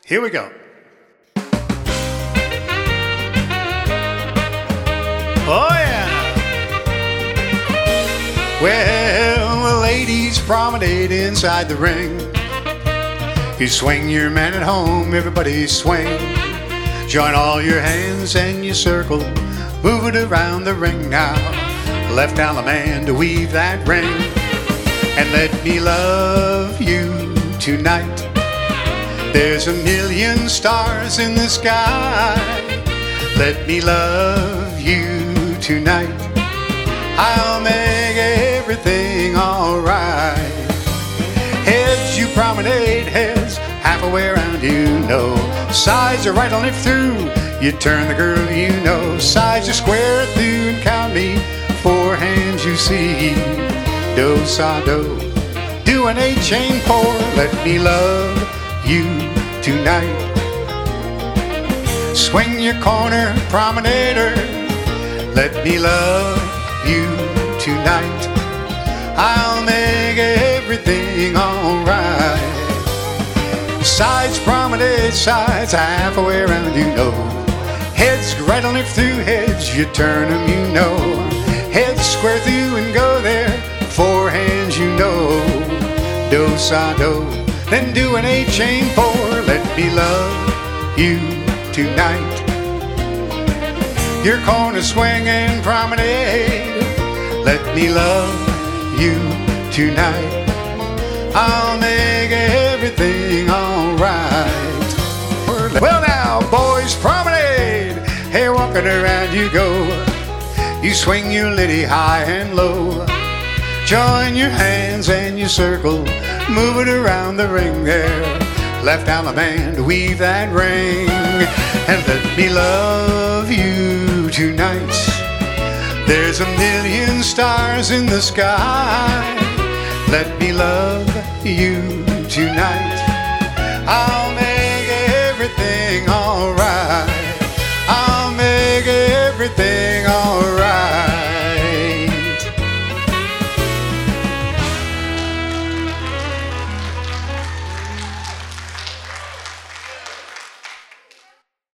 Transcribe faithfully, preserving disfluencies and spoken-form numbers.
Here we go. Oh, yeah. Well, the ladies promenade inside the ring. You swing your man at home, everybody swing. Join all your hands and you circle, move it around the ring now. Left down the man to weave that ring. And let me love you tonight. There's a million stars in the sky. Let me love you tonight. I'll make everything alright. Heads, you promenade, heads halfway around, you know. Sides are right on it through, you turn the girl, you know. Sides are square through and count me, four hands you see. Do, sa, do, do an eight chain four. Let me love you tonight. Swing your corner, promenader. Let me love you tonight. I'll make everything alright. Sides, promenade, sides, halfway around, you know. Heads, right on it through, heads, you turn them, you know. Heads, square through and go there, four hands, you know. Do, sa, do, then do an eight chain four. Let me love you tonight. Your corner swinging promenade. Let me love you tonight. I'll make everything alright. Well now, boys, promenade. Hey, walking around you go. You swing your liddy high and low. Join your hands and you circle, move it around the ring there. Left down the man to weave that ring. And let me love you tonight. There's a million stars in the sky. Let me love you tonight. I'll